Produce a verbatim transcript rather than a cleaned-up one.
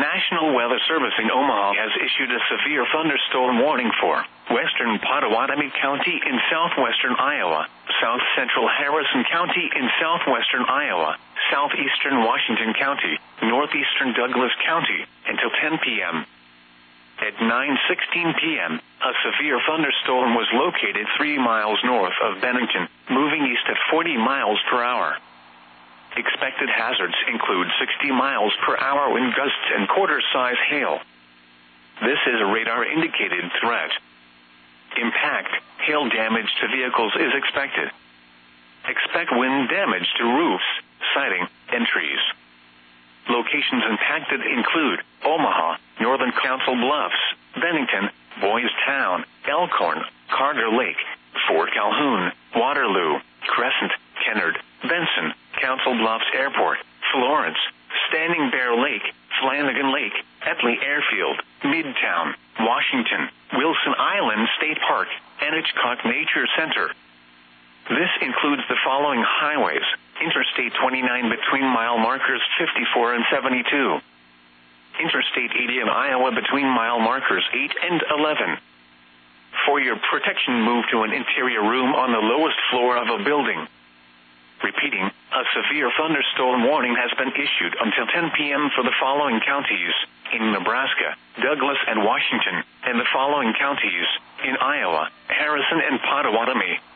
National Weather Service in Omaha has issued a severe thunderstorm warning for western Pottawatomie County in southwestern Iowa, south central Harrison County in southwestern Iowa, southeastern Washington County, northeastern Douglas County, until ten p.m. At nine sixteen p.m., a severe thunderstorm was located three miles north of Bennington, moving east at forty miles per hour. Expected hazards include sixty miles per hour wind gusts and quarter-size hail. This is a radar-indicated threat. Impact, hail damage to vehicles is expected. Expect wind damage to roofs, siding, and trees. Locations impacted include Omaha, Northern Council Bluffs, Bennington, Boys Town, Elkhorn, Carter Lake, Fort Calhoun, Waterloo, Crescent, Kennard, Benson, Council Bluffs Airport, Florence, Standing Bear Lake, Flanagan Lake, Etley Airfield, Midtown, Washington, Wilson Island State Park, and Hitchcock Nature Center. This includes the following highways: Interstate twenty-nine between mile markers fifty-four and seventy-two. Interstate eighty in Iowa between mile markers eight and eleven. For your protection, move to an interior room on the lowest floor of a building. Repeating, a severe thunderstorm warning has been issued until ten p.m. for the following counties in Nebraska, Douglas and Washington, and the following counties in Iowa, Harrison and Pottawatomie.